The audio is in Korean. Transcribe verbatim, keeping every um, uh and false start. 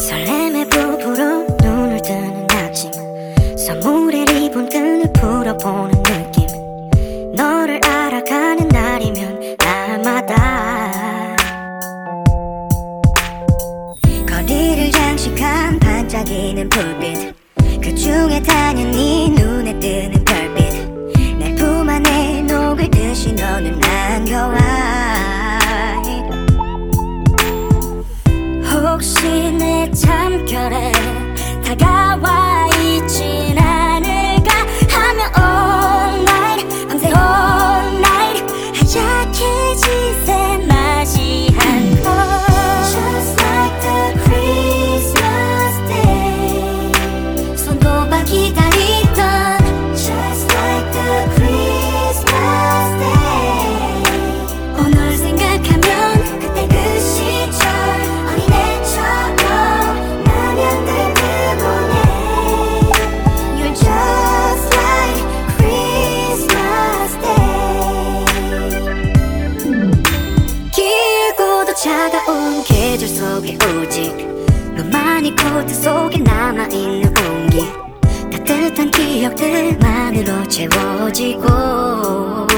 설렘의 부부로 눈을 뜨는 아침, 선물의 리본 끈을 풀어보는 느낌. 너를 알아가는 날이면 날마다 거리를 장식한 반짝이는 불빛, 그 중에 당연히 눈에 뜨는 별빛. 내 품 안에 녹을 듯이 너는 안겨와. 혹시 내 참결에 다가와 있진 않을까 하며 all night, 밤새 all night 하얗게 지새 맛이 한 컵. Just like the Christmas day, 손꼽아 기다리던 Just like the Christmas day. 오늘 생각하면 그때 그 시절 어린애처럼 남양들 보내. You're just like Christmas day. 길고도 차가운 계절 속에 오직 너만이 코트 속에 남아있는 온기, 따뜻한 기억들만으로 채워지고